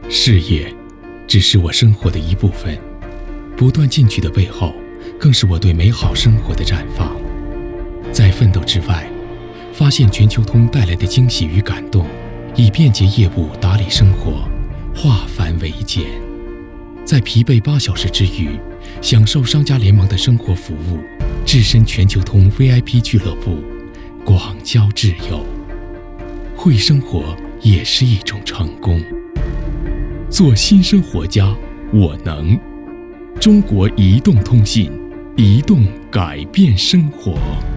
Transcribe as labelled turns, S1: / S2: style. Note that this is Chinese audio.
S1: 事业只是我生活的一部分，不断进取的背后，更是我对美好生活的绽放。在奋斗之外，发现全球通带来的惊喜与感动，以便捷业务打理生活，化繁为简。在疲惫8小时之余，享受商家联盟的生活服务，置身全球通 VIP 俱乐部，广交挚友。会生活也是一种成功。做新生活家，我能。中国移动通信，移动改变生活。